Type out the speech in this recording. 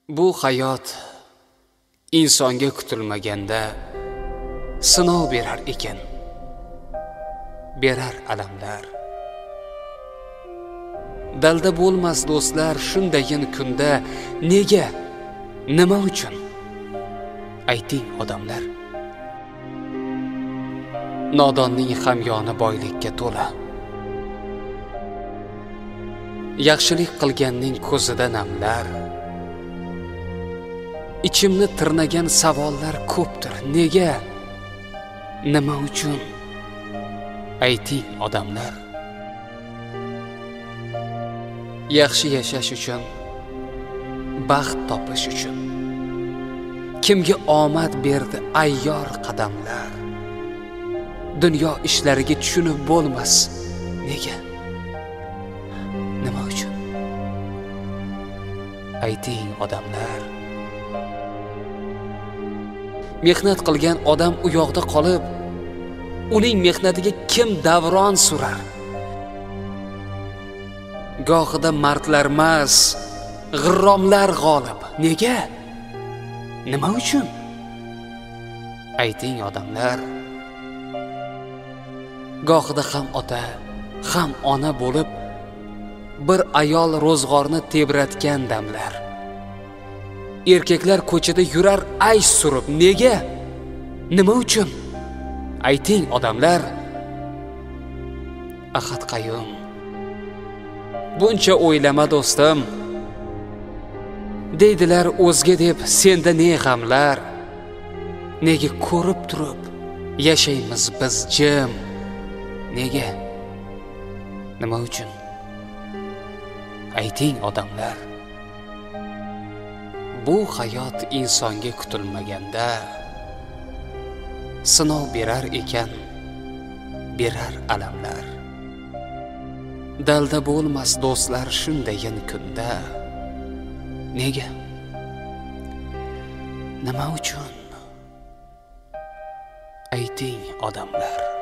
Bu hayot insonga kutilmaganda sinov berar ekan, berar alamlar. Dalda bo'lmas do'stlar shundayin kunda, nega, nima uchun? Ayting odamlar. Nodonning hamyoni boylikka to'la. Yaxshilik qilganning ko'zida namlar. Ichimni tirnagan savollar ko'pdir. Nega? Nima uchun? Ayting odamlar. Yaxshi yashash uchun, baxt topish uchun. Kimga omad berdi ayyor qadamlar? Dunyo ishlariga tushunib bo'lmas. Nega? Nima uchun? Ayting odamlar. Mehnat qilgan odam u yoqda qolib, uning mehnatiga kim davron surar? Gohida mardlarmas, g'irromlar g'olib. Nega? Nima uchun? Ayting odamlar. Gohida ham ota, ham ona bo'lib, bir ayol ro'zg'orni tebratgan damlar. Erkaklar ko'chada yurar aysh surib. Nega? Nima uchun? Ayting odamlar. Ahad Qayyum. Buncha o'ylama do'stim. Deydilar o'zga deb senda ne g'amlar? Nega ko'rib turib yashaymiz biz jim? Nega? Nima uchun? Ayting odamlar. Bu hayot insonga kutilmaganda sinov berar ekan, berar alamlar. Dalda bo'lmas do'stlar shundayin kunda. Nega? Nima uchun? Ayting odamlar.